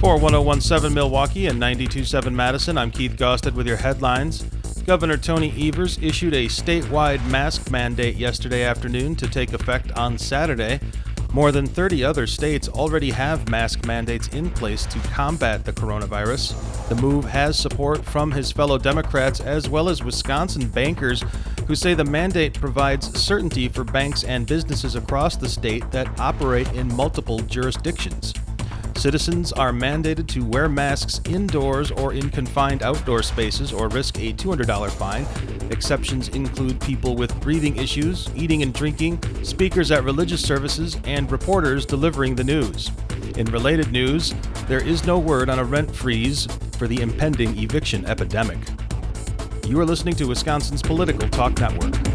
For 1017 Milwaukee and 927 Madison, I'm Keith Gosted with your headlines. Governor Tony Evers issued a statewide mask mandate yesterday afternoon to take effect on Saturday. More than 30 other states already have mask mandates in place to combat the coronavirus. The move has support from his fellow Democrats as well as Wisconsin bankers who say the mandate provides certainty for banks and businesses across the state that operate in multiple jurisdictions. Citizens are mandated to wear masks indoors or in confined outdoor spaces or risk a $200 fine. Exceptions include people with breathing issues, eating and drinking, speakers at religious services, and reporters delivering the news. In related news, there is no word on a rent freeze for the impending eviction epidemic. You are listening to Wisconsin's Political Talk Network.